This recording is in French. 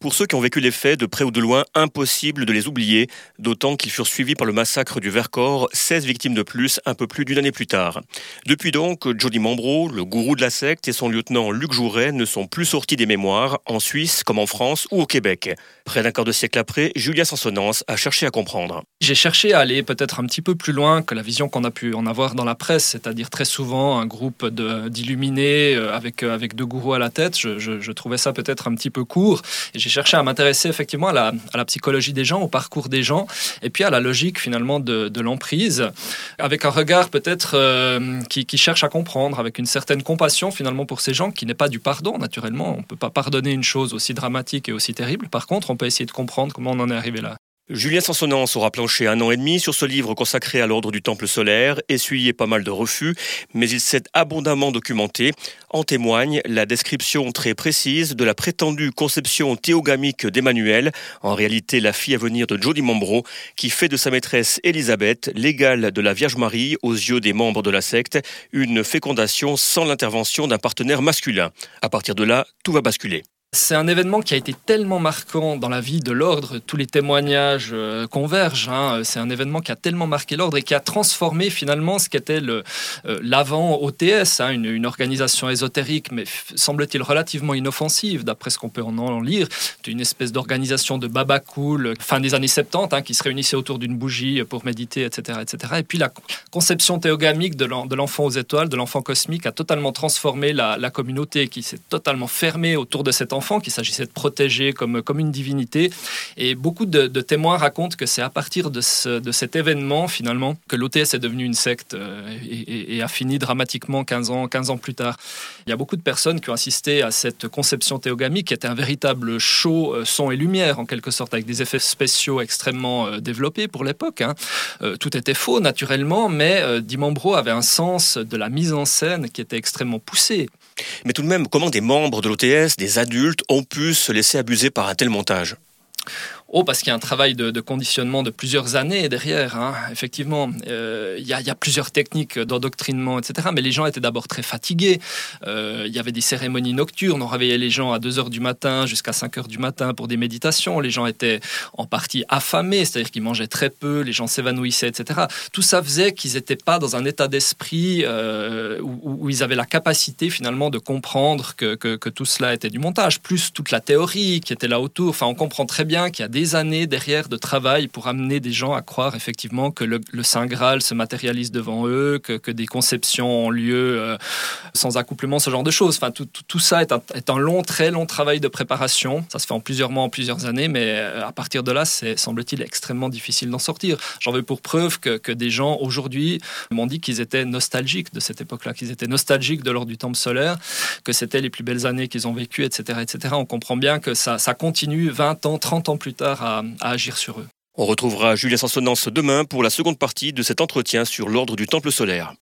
Pour ceux qui ont vécu les faits, de près ou de loin, impossible de les oublier, d'autant qu'ils furent suivis par le massacre du Vercors, 16 victimes de plus, un peu plus d'une année plus tard. Depuis donc, Jody Mambro, le gourou de la secte, et son lieutenant Luc Jouret ne sont plus sortis des mémoires, en Suisse comme en France ou au Québec. Près d'un quart de siècle après, Julien Sansonance a cherché à comprendre. J'ai cherché à aller peut-être un petit peu plus loin que la vision qu'on a pu en avoir dans la presse, c'est-à-dire très souvent un groupe d'illuminés avec deux gourous à la tête. Je trouvais ça peut-être un petit peu court. Et j'ai cherché à m'intéresser effectivement à la psychologie des gens, au parcours des gens, et puis à la logique finalement de l'emprise, avec un regard peut-être qui cherche à comprendre, avec une certaine compassion finalement pour ces gens, qui n'est pas du pardon naturellement. On ne peut pas pardonner une chose aussi dramatique et aussi terrible. Par contre, on peut essayer de comprendre comment on en est arrivé là. Julien Sansonance aura planché 1 an et demi sur ce livre consacré à l'ordre du Temple solaire, essuyé pas mal de refus, mais il s'est abondamment documenté. En témoigne la description très précise de la prétendue conception théogamique d'Emmanuel, en réalité la fille à venir de Jody Mambro, qui fait de sa maîtresse Élisabeth l'égale de la Vierge Marie aux yeux des membres de la secte, une fécondation sans l'intervention d'un partenaire masculin. À partir de là, tout va basculer. C'est un événement qui a été tellement marquant dans la vie de l'ordre, tous les témoignages convergent. C'est un événement qui a tellement marqué l'ordre et qui a transformé finalement ce qu'était l'avant OTS, une organisation ésotérique, mais semble-t-il relativement inoffensive, d'après ce qu'on peut en lire. Une espèce d'organisation de baba cool, fin des années 70, qui se réunissait autour d'une bougie pour méditer, etc., etc. Et puis la conception théogamique de l'enfant aux étoiles, de l'enfant cosmique, a totalement transformé la communauté qui s'est totalement fermée autour de cet enfant qu'il s'agissait de protéger comme une divinité. Et beaucoup de témoins racontent que c'est à partir de cet événement, finalement, que l'OTS est devenue une secte et a fini dramatiquement 15 ans plus tard. Il y a beaucoup de personnes qui ont assisté à cette conception théogamique qui était un véritable show son et lumière, en quelque sorte, avec des effets spéciaux extrêmement développés pour l'époque. Tout était faux, naturellement, mais Di Mambro avait un sens de la mise en scène qui était extrêmement poussé. Mais tout de même, comment des membres de l'OTS, des adultes, ont pu se laisser abuser par un tel montage ? Parce qu'il y a un travail de conditionnement de plusieurs années derrière. Effectivement, il y a plusieurs techniques d'endoctrinement, etc. Mais les gens étaient d'abord très fatigués. Il y avait des cérémonies nocturnes. On réveillait les gens à 2h du matin jusqu'à 5h du matin pour des méditations. Les gens étaient en partie affamés, c'est-à-dire qu'ils mangeaient très peu, les gens s'évanouissaient, etc. Tout ça faisait qu'ils n'étaient pas dans un état d'esprit où ils avaient la capacité finalement de comprendre que tout cela était du montage, plus toute la théorie qui était là autour. Enfin, on comprend très bien qu'il y a des années derrière de travail pour amener des gens à croire effectivement que le Saint Graal se matérialise devant eux, que des conceptions ont lieu sans accouplement, ce genre de choses. Enfin, tout ça est un long, très long travail de préparation. Ça se fait en plusieurs mois, en plusieurs années, mais à partir de là, c'est, semble-t-il, extrêmement difficile d'en sortir. J'en veux pour preuve que des gens aujourd'hui m'ont dit qu'ils étaient nostalgiques de cette époque-là, qu'ils étaient nostalgiques de l'ordre du Temple solaire, que c'était les plus belles années qu'ils ont vécues, etc., etc. On comprend bien que ça continue 20 ans, 30 ans plus tard à agir sur eux. On retrouvera Julien Sansonance demain pour la seconde partie de cet entretien sur l'ordre du Temple solaire.